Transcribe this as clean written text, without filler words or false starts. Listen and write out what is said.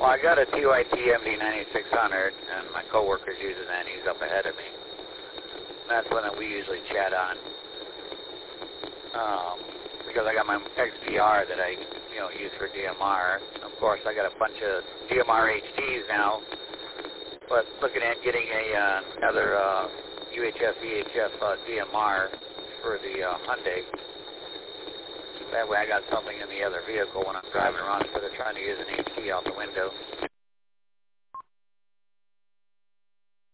Well, I got a TYT MD9600, and my coworker's using that, and he's up ahead of me. That's one that we usually chat on. Because I got my XDR that I, use for DMR. Of course, I got a bunch of DMR HDs now, but looking at getting another UHF, VHF DMR for the Hyundai. That way I got something in the other vehicle when I'm driving around instead of trying to use an HD out the window.